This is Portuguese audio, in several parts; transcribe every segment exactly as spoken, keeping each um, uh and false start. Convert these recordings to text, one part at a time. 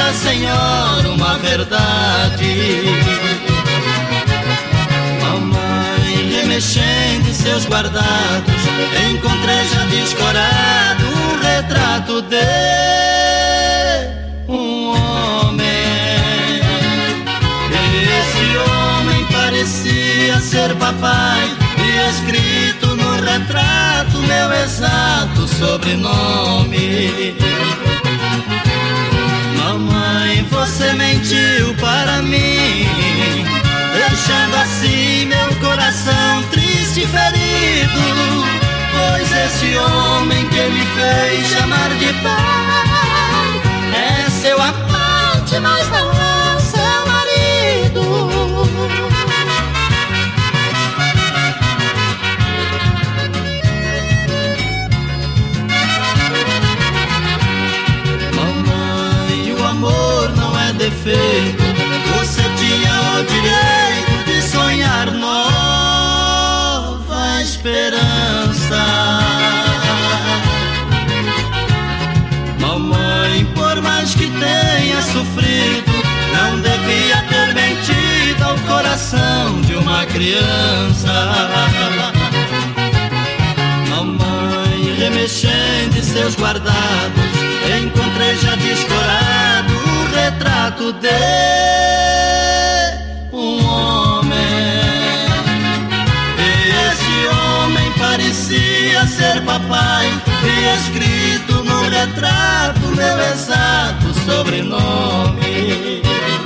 Nossa Senhora uma verdade. Mamãe, remexendo em seus guardados, encontrei já descorado um retrato de um homem. Esse homem parecia ser papai, e escrito no retrato meu exato sobrenome. Mamãe, você mentiu para mim, deixando assim meu coração triste e ferido. Pois esse homem que me fez chamar de pai é seu amante, mas não é seu marido. Mamãe, o amor não é defeito, você tinha o direito de sonhar nova esperança. Mamãe, por mais que tenha sofrido, não devia ter mentido ao coração de uma criança. Mamãe, remexendo em seus guardados, encontrei já descorado um retrato de um homem. Esse homem parecia ser papai, e escrito no retrato meu exato sobrenome.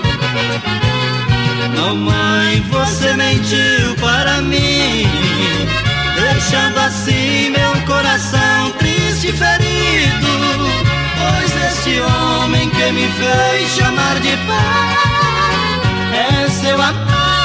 Mamãe, você mentiu para mim, deixando assim meu coração triste e ferido. Pois este homem que me fez chamar de pai é seu amor,